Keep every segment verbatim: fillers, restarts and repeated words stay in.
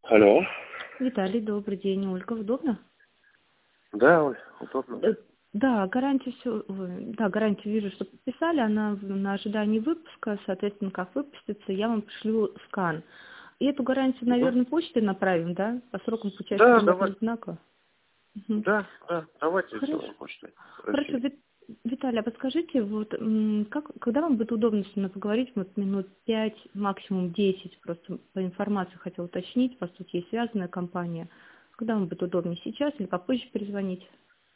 Алло. Виталий, добрый день. Ольга, удобно? Да, Оль, удобно. Э, Да, гарантию все, да, гарантию вижу, что подписали, она в- на ожидании выпуска, соответственно, как выпустится, я вам пришлю скан. И эту гарантию, Мгм. наверное, почтой направим, да? По срокам получается Да, давай. примерно одинаково. Мгм. Да, да, давайте Хорошо. сделаем почтой Хорошо, России. Ви- Виталий, а подскажите, вот м, как, когда вам будет удобно с нами поговорить, вот минут пять, максимум десять, просто по информации хотел уточнить, у вас тут есть связанная компания. Когда вам будет удобнее, сейчас или попозже перезвонить?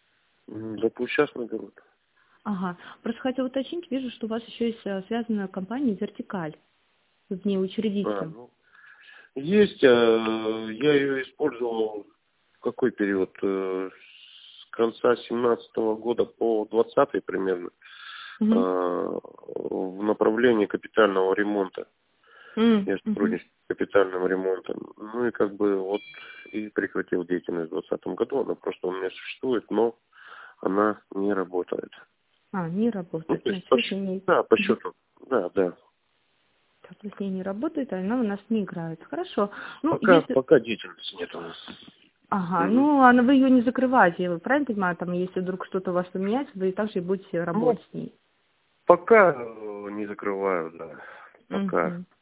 М, Да пусть сейчас наберут. Ага. Просто хотела уточнить, вижу, что у вас еще есть э, связанная компания «Вертикаль». Вы в ней А, учредителем. ну, есть, э, я ее использовал в какой период? Э, С конца семнадцатого года по двадцатый примерно э, Угу. в направлении капитального ремонта. Я Угу. сотрудничаю с капитальным ремонтом. Ну и как бы вот и прекратил деятельность в двадцатом году. Она просто у меня существует, но она не работает. А, не Ну, работает. то есть, Значит, по, вы с щ- ней, да, по Мгм. счету. Да, да. Так, вы с ней не работаете, она у нас не играет. Хорошо. Ну, Пока, если... пока деятельности нет у нас. Ага, Мгм. ну, она, вы ее не закрываете, вы правильно понимаю? Там, если вдруг что-то у вас поменяется, вы также и будете Ну, работать с ней. пока э, не закрываю, да. Пока. Угу.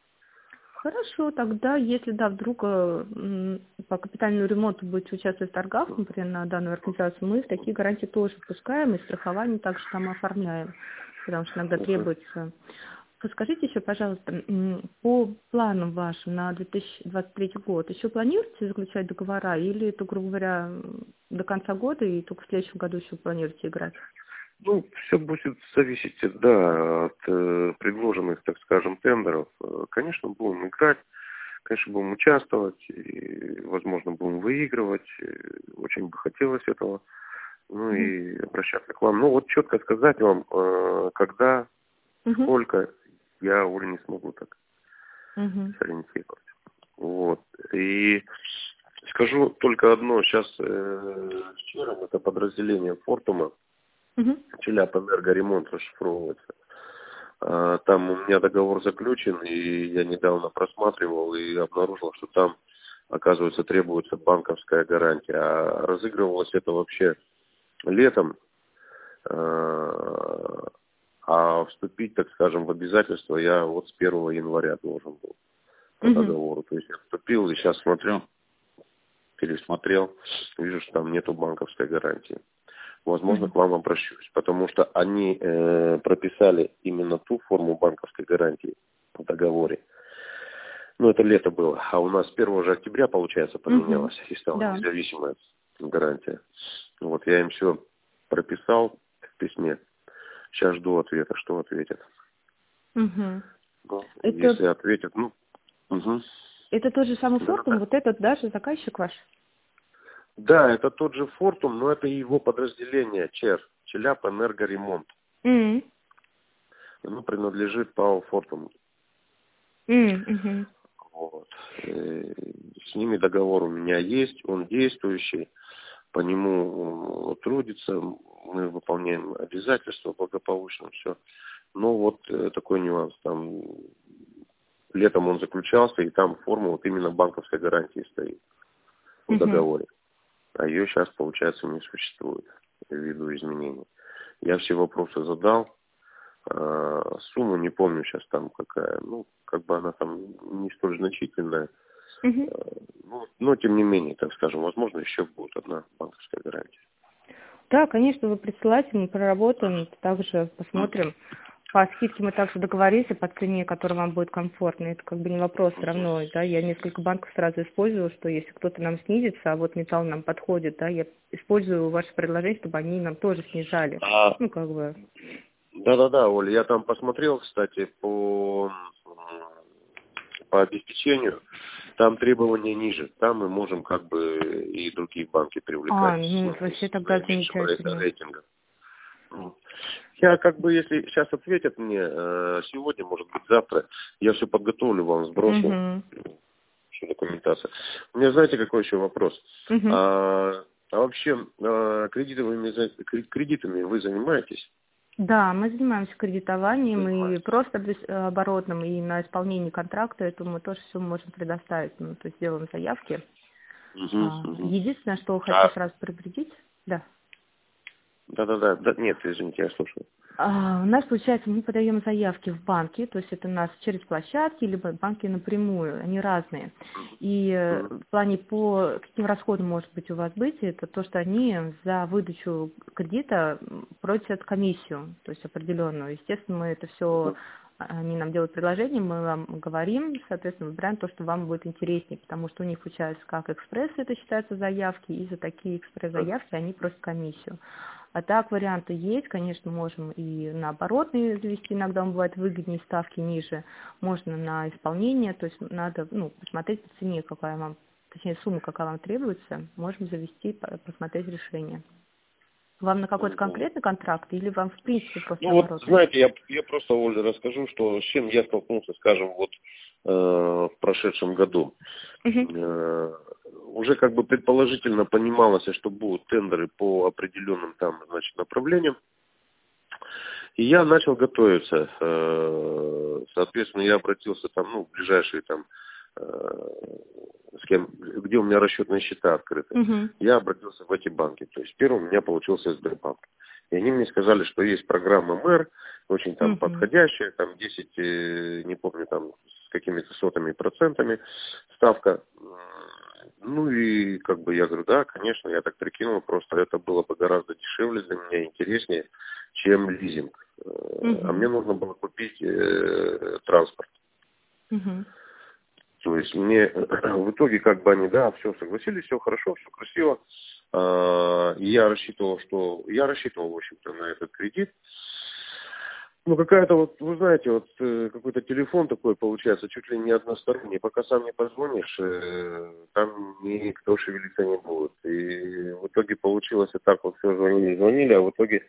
Хорошо, тогда, если, да, вдруг э, м, по капитальному ремонту будете участвовать в торгах, например, на данную организацию, мы такие гарантии тоже пускаем, и страхование также там оформляем, потому что иногда Мгм. требуется. Подскажите еще, пожалуйста, м, по планам вашим на две тысячи двадцать третий год, еще планируете заключать договора или это, грубо говоря, м, до конца года и только в следующем году еще планируете играть? Ну, все будет зависеть, да, от э, предложенных, так скажем, тендеров. Э, Конечно, будем играть, конечно, будем участвовать, и, возможно, будем выигрывать. Э, Очень бы хотелось этого. Ну Угу. и обращаться к вам. Ну вот четко сказать вам, э, когда, Угу. сколько, я уже не смогу так Угу. сориентировать. Вот. И скажу только одно. Сейчас э, вчера это подразделение Фортума, Угу. Челябэнергоремонт расшифровывается. А, Там у меня договор заключен, и я недавно просматривал и обнаружил, что там, оказывается, требуется банковская гарантия. А разыгрывалось это вообще летом, а а вступить, так скажем, в обязательство я вот с первого января должен был по Угу. договору. То есть я вступил и сейчас смотрю, пересмотрел, вижу, что там нету банковской гарантии. Возможно, Угу. к вам обращусь, потому что они э, прописали именно ту форму банковской гарантии в договоре. Ну, это лето было, а у нас с первого же октября, получается, Угу. поменялась и стала Да. независимая гарантия. Вот я им все прописал в письме. Сейчас жду ответа, что ответят. Угу. Ну, Это, если ответят, ну, угу. это тот же самый Да, Фортум, да. вот этот даже заказчик ваш? Да, это тот же Фортум, но это его подразделение ЧЭР, Челябэнергоремонт. М, Оно принадлежит ПАО Фортум. м, мгм, Вот. Э, С ними договор у меня есть, он действующий, по нему э, трудится, мы выполняем обязательства благополучно, все. Но вот э, такой нюанс, там летом он заключался, и там форма вот именно банковской гарантии стоит в мгм, договоре. А ее сейчас, получается, не существует ввиду изменений. Я все вопросы задал, а, сумму не помню сейчас там какая, ну, как бы она там не столь значительная. мгм. Ну, но, тем не менее, так скажем, возможно, еще будет одна банковская гарантия. Да, конечно, вы присылайте, мы проработаем, также посмотрим. По скидке мы также договорились по цене, которая вам будет комфортна. Это как бы не вопрос все равно, да, я несколько банков сразу использую, что если кто-то нам снизится, а вот металл нам подходит, да, я использую ваше предложение, чтобы они нам тоже снижали. А, Ну, как бы. да-да-да, Оля, я там посмотрел, кстати, по, м, по обеспечению. Там требования ниже. Там мы можем как бы и другие банки привлекать А, ну, ну, вообще с тогда наименьшим рей- замечательно. рейтингом. Ну, Я как бы, если сейчас ответят мне, э, сегодня, может быть, завтра, я все подготовлю, вам сброшу, Угу. всю документацию. У меня, знаете, какой еще вопрос? Угу. А, а вообще, а, кредитами, за- кредитами вы занимаетесь? Да, мы занимаемся кредитованием и Занимаетесь. просто без- э, оборотным, и на исполнение контракта, это мы тоже все можем предоставить, ну, то есть делаем заявки. Угу, А, угу. Единственное, что хочу А, сразу предупредить, да. да-да-да, да, нет, извините, я слушаю. А, У нас, получается, мы подаем заявки в банки, то есть это у нас через площадки, либо банки напрямую, они разные. И э, Угу. в плане по каким расходам может быть у вас быть, это то, что они за выдачу кредита м, просят комиссию, то есть определенную. Естественно, мы это все, Угу. они нам делают предложение, мы вам говорим, соответственно, выбираем то, что вам будет интереснее, потому что у них получается как экспресс, это считается заявки, и за такие экспресс-заявки они просят комиссию. А так варианты есть, конечно, можем и на оборотные завести, иногда он бывает выгоднее, ставки ниже, можно на исполнение, то есть надо, ну, посмотреть по цене, какая вам, точнее, сумма, какая вам требуется, можем завести, по- посмотреть решение. Вам на какой-то Угу. конкретный контракт или вам в принципе просто Ну вот, оборотный? знаете, я, я просто, Оля, расскажу, что с чем я столкнулся, скажем, вот э, в прошедшем году. Мгм. Э, уже как бы предположительно понималось, что будут тендеры по определенным там, значит, направлениям. И я начал готовиться. Э, соответственно, я обратился там, ну, в ближайшие там, э, с кем, где у меня расчетные счета открыты. Мгм. Я обратился в эти банки. То есть первым у меня получился Сбербанк. И они мне сказали, что есть программа МЭР, очень там Мгм. подходящая, там десять, э, не помню, там с какими-то сотыми процентами ставка. Ну и как бы я говорю, да, конечно, я так прикинул, просто это было бы гораздо дешевле для меня, интереснее, чем лизинг. Э, А мне Мгм. нужно было купить э, транспорт. Мгм. То есть мне в итоге как бы они, да, все согласились, все хорошо, все красиво. А, И я рассчитывал, что я рассчитывал, в общем-то, на этот кредит. Ну, какая-то вот, вы знаете, вот э, какой-то телефон такой получается, чуть ли не односторонний. Пока сам не позвонишь, э, там никто шевелиться не будет. И в итоге получилось и так вот все звонили, звонили, а в итоге,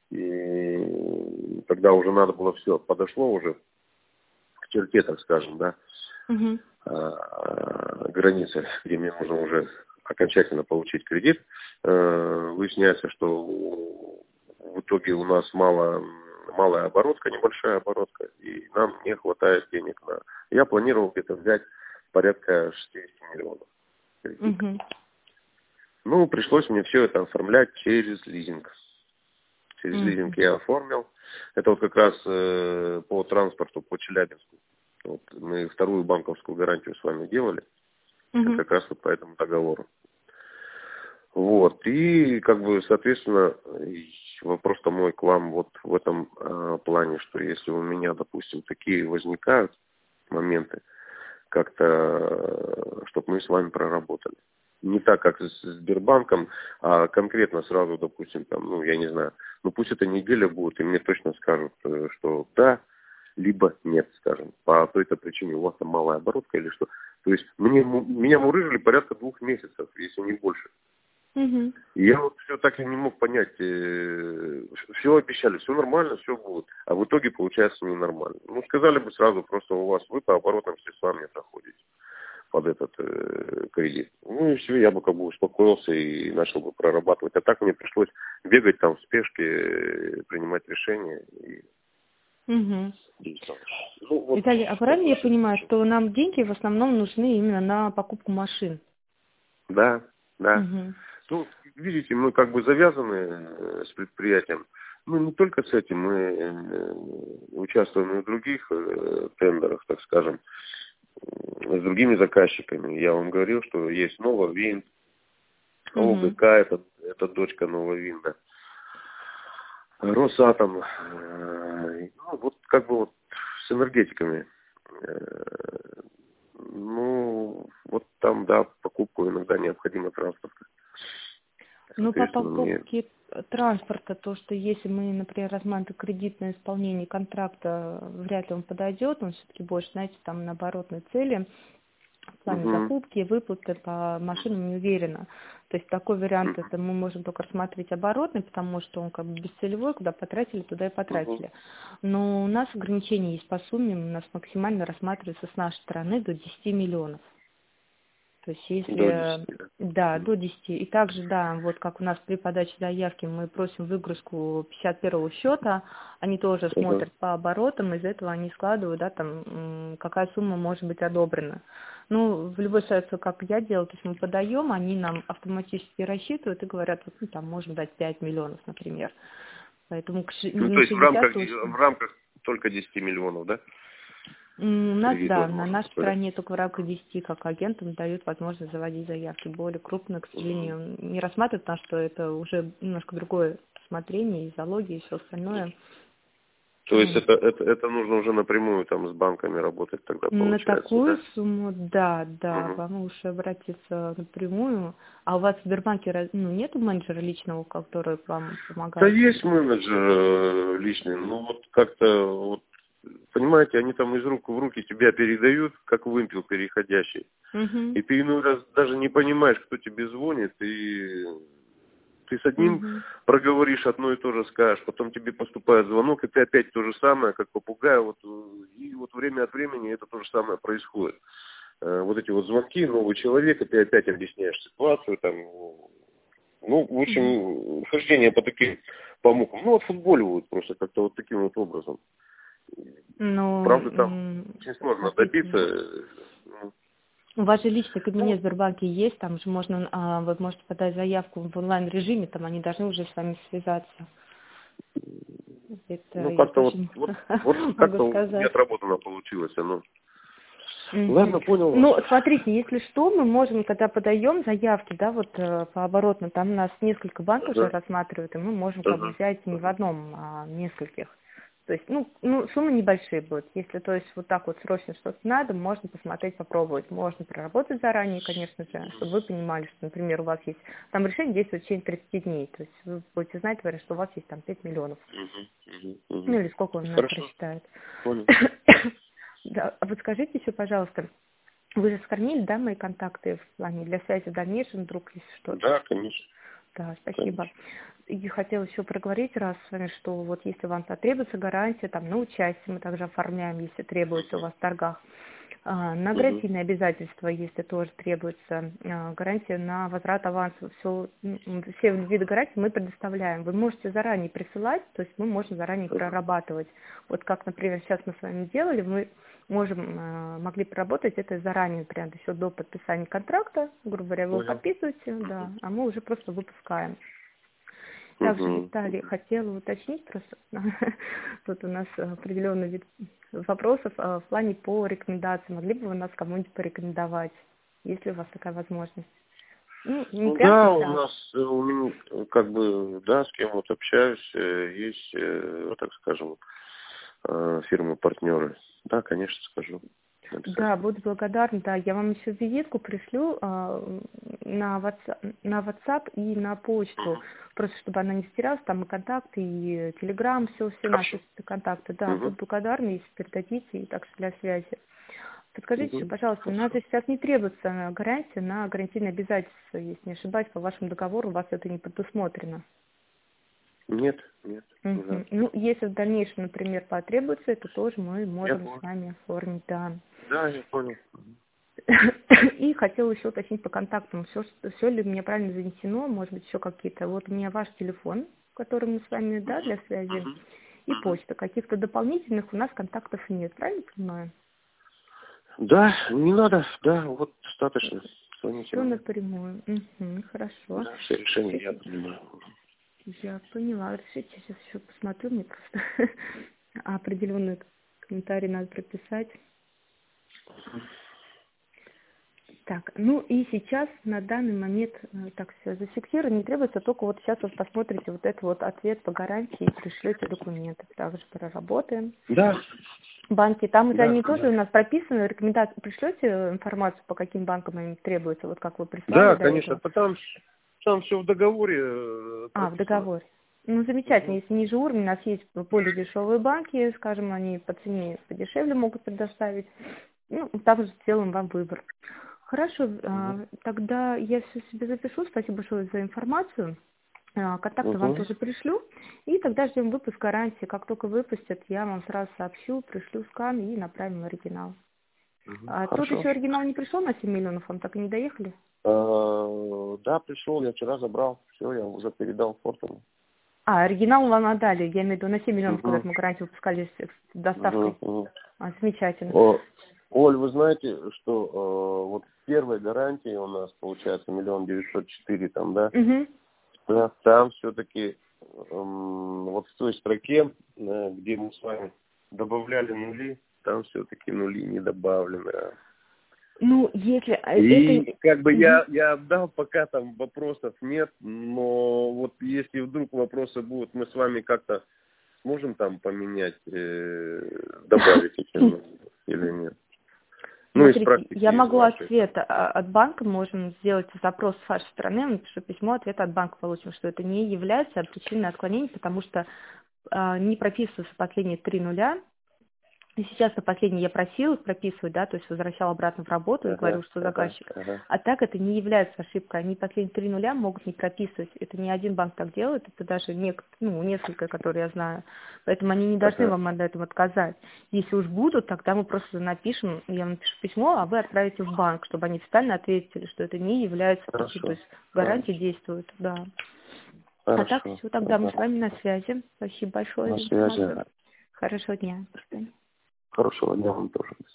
и, когда уже надо было все, подошло уже к черте, так скажем, да, Мгм. а, границы, где мне нужно уже окончательно получить кредит, э, выясняется, что в итоге у нас мало, малая оборотка, небольшая оборотка, и нам не хватает денег на... Я планировал где-то взять порядка шестьдесят миллионов кредит. Мгм. Ну, пришлось мне все это оформлять через лизинг. Через лизинг Мгм. я оформил. Это вот как раз э, по транспорту по Челябинску. Вот мы вторую банковскую гарантию с вами делали. Мгм. Как раз вот по этому договору. Вот. И, как бы, соответственно, и вопрос-то мой к вам вот в этом э, плане, что если у меня, допустим, такие возникают моменты, как-то, чтобы мы с вами проработали. Не так, как с Сбербанком, а конкретно сразу, допустим, там, ну, я не знаю, ну, пусть это неделя будет, и мне точно скажут, э, что да, либо нет, скажем, по той-то причине у вас там малая оборотка или что. То есть мне, му- меня мурыжили порядка двух месяцев, если не больше. Мгм. И я вот все так и не мог понять, все обещали, все нормально, все будет, а в итоге получается ненормально. Ну, сказали бы сразу, просто у вас вы по оборотным средствам не проходите под этот э, кредит. Ну и все, я бы как бы успокоился и начал бы прорабатывать. А так мне пришлось бегать там в спешке, э, принимать решения и Мгм. действовать. Ну вот, Виталий, а как правильно бы, я понимаю, что нам деньги в основном нужны именно на покупку машин? да, да. Мгм. Ну, видите, мы как бы завязаны э, с предприятием. Ну, не только с этим, мы э, участвуем и в других э, тендерах, так скажем, э, с другими заказчиками. Я вам говорил, что есть Нововин, Мгм. ОГК, это, это дочка Нововинда, Росатом. э, Ну, вот как бы вот с энергетиками. Э, Ну, вот там, да, покупку иногда необходимо транспорта. Ну, по Соответственно, мне... покупке э, транспорта, то, что если мы, например, рассматриваем кредит на исполнение контракта, вряд ли он подойдет, он все-таки больше, знаете, там на оборотной цели, в плане Мгм. закупки, выплаты по машинам не уверена. То есть такой вариант, Мгм. это мы можем только рассматривать оборотный, потому что он как бы бесцелевой, куда потратили, туда и Мгм. потратили. Но у нас ограничения есть по сумме, у нас максимально рассматривается с нашей стороны до десяти миллионов. То есть если, До десяти, да. да, до десяти. И также, да, вот как у нас при подаче заявки мы просим выгрузку пятьдесят первого счета, они тоже Ага. смотрят по оборотам, из этого они складывают, да, там, м, какая сумма может быть одобрена. Ну, в любой ситуации, как я делаю, то есть мы подаем, они нам автоматически рассчитывают и говорят, вот, ну, там, можем дать пять миллионов, например. Поэтому к ши- Ну, то на есть в рамках, шестьдесят точно. в рамках только десяти миллионов, да? М, У нас, Кредит да, на возможно нашей такой, да? стороне только в рамках десяти как агентам дают возможность заводить заявки. Более крупные, к сожалению, не рассматривают, потому что это уже немножко другое рассмотрение и залоги, и все остальное. То есть М. это, это, это нужно уже напрямую там с банками работать тогда На получается, такую да? сумму, да, да, Угу. вам лучше обратиться напрямую. А у вас в Сбербанке раз- ну, нету менеджера личного, который вам Да помогает? есть менеджер э, личный, но вот как-то, вот, понимаете, они там из рук в руки тебя передают, как вымпел переходящий. Угу, И ты иной раз даже не понимаешь, кто тебе звонит, и ты с одним угу, проговоришь, одно и то же скажешь, потом тебе поступает звонок, и ты опять то же самое, как попугай, вот, э, и вот время от времени это то же самое происходит. Э, Вот эти вот звонки, новый человек, и ты опять объясняешь ситуацию, там, ну, в угу. общем, хождение по таким помукам, ну, отфутболивают просто как-то вот таким вот образом. Ну, Правда, там м, очень сложно добиться. смотрите, э, ну, у вас же личный кабинет в ну, Сбербанке есть, там же можно, а, вы можете подать заявку в онлайн-режиме, там они должны уже с вами связаться. Это ну, я как-то вот, точно вот, вот могу как-то не сказать. отработано получилось оно. Мгм. Ладно, понял вас. Ну, смотрите, если что, мы можем, когда подаем заявки, да, вот э, по оборотно, там нас несколько банков уже Ага, рассматривают, и мы можем как бы ага, взять не в ага. одном, а в нескольких. То есть, ну, ну, суммы небольшие будут. Если, то есть, вот так вот срочно что-то надо, можно посмотреть, попробовать. Можно проработать заранее, конечно же, чтобы вы понимали, что, например, у вас есть, там решение действует в течение тридцати дней. То есть вы будете знать, говорят, что у вас есть там пять миллионов. Мгм, мгм, мгм. Ну, или сколько он нас Хорошо, просчитает. понял. Да, а вот скажите еще, пожалуйста, вы же сохранили, да, мои контакты в плане для связи в дальнейшем, вдруг если что-то? Да, конечно, Да, спасибо. конечно. И хотела еще проговорить раз с вами, что вот если вам потребуется гарантия там на участие, мы также оформляем, если требуется у вас в торгах. А, На Мгм, гарантийные обязательства, если тоже требуется а, гарантия на возврат аванса, все, м, все виды гарантий мы предоставляем. Вы можете заранее присылать, то есть мы можем заранее ага, прорабатывать. Вот как, например, сейчас мы с вами делали, мы можем, а, могли проработать это заранее, прям еще до подписания контракта, грубо говоря, вы его понял. подписываете, да, а мы уже просто выпускаем. Также, Мгм, Виталий, мгм. хотела уточнить просто, тут у нас определенный вид вопросов а, в плане по рекомендациям. Могли бы вы нас кому-нибудь порекомендовать, есть ли у вас такая возможность? Ну, не Ну прямо да, у сейчас. нас, э, у меня, э, как бы, да, с кем вот общаюсь, э, есть, э, вот так скажем, э, фирмы-партнеры. Да, конечно, скажу. Да, Обязательно. буду благодарна. Да, я вам еще визитку пришлю а, на WhatsApp, на WhatsApp и на почту, Мгм. просто чтобы она не потерялась, там и контакты, и Telegram, все, все Хорошо. наши контакты. Да, буду Мгм. благодарна, если передадите, и так что для связи. Подскажите еще, Мгм. пожалуйста, у нас Хорошо. же сейчас не требуется гарантия на гарантийные обязательства, если не ошибаюсь, по вашему договору у вас это не предусмотрено. Нет, нет, не Мгм. надо. Ну, если в дальнейшем, например, потребуется, это тоже мы Я можем с понял. вами оформить, да. Да, я понял. И хотела еще уточнить по контактам, все, все ли мне правильно занесено, может быть, еще какие-то. Вот у меня ваш телефон, который мы с вами, да, для связи, Мгм. и Мгм. почта. Каких-то дополнительных у нас контактов нет, правильно понимаю? Да, не надо, да, вот достаточно. Звоните Все мне. напрямую. Мгм, хорошо. Да, все решения я Решите. принимаю. Я поняла. Решите, сейчас еще посмотрю, мне просто определенный комментарий надо прописать. Так, ну и сейчас на данный момент э, так все зафиксировано, не требуется, только вот сейчас вы посмотрите вот этот вот ответ по гарантии и пришлете документы, также проработаем. Да, Банки, там уже да, они тоже да. у нас прописаны, рекомендации, пришлете информацию, по каким банкам им требуется, вот как вы прислали Да, до конечно, этого? там, там все в договоре э, А, в прописано. договоре. Ну, замечательно, Мгм. если ниже уровня, у нас есть более дешевые банки, скажем, они по цене подешевле могут предоставить. Ну, также сделаем вам выбор. Хорошо, Мгм. а, тогда я все себе запишу. Спасибо большое за информацию. А, Контакты вам Мгм. тоже пришлю. И тогда ждем выпуск гарантии. Как только выпустят, я вам сразу сообщу, пришлю скан и направим оригинал. А тут Хорошо. еще оригинал не пришел на семь миллионов, вам так и не доехали? А, да, пришел, я вчера забрал. Все, я уже передал Фортуну. А, оригинал вам отдали, я имею в виду на семь миллионов, Угу. когда мы гарантию выпускали с доставкой. Угу, угу. А, замечательно. О, Оль, вы знаете, что э, вот первой гарантии у нас получается миллион девятьсот четыре там, да? Угу. Да, там все-таки эм, вот в той строке, э, где мы с вами добавляли нули, там все-таки нули не добавлены. а. Ну, если а, И это... как бы Мгм. я, я отдал, пока там вопросов нет, но вот если вдруг вопросы будут, мы с вами как-то сможем там поменять, э, добавить эти нули или нет? Ну, из Смотрите, практики, я из могу вашей. ответ а, от банка, можем сделать запрос с вашей стороны, напишу письмо, ответ от банка получим, что это не является причиной отклонения, потому что а, не прописываются последние три нуля. И сейчас на последний я просила их прописывать, да, то есть возвращала обратно в работу и говорю, Ага, что ага, заказчик. ага. А так это не является ошибкой. Они последние три нуля могут не прописывать. Это не один банк так делает, это даже нек- ну, несколько, которые я знаю. Поэтому они не должны Ага. вам от этого отказать. Если уж будут, тогда мы просто напишем, я вам напишу письмо, а вы отправите в банк, чтобы они официально ответили, что это не является причиной. То Хорошо. есть гарантии Хорошо. действуют, да. А так Хорошо. все, тогда мы с Ага. вами на связи. Спасибо большое На за связи. информацию. Хорошего дня. До свидания. Хорошего дня вам тоже.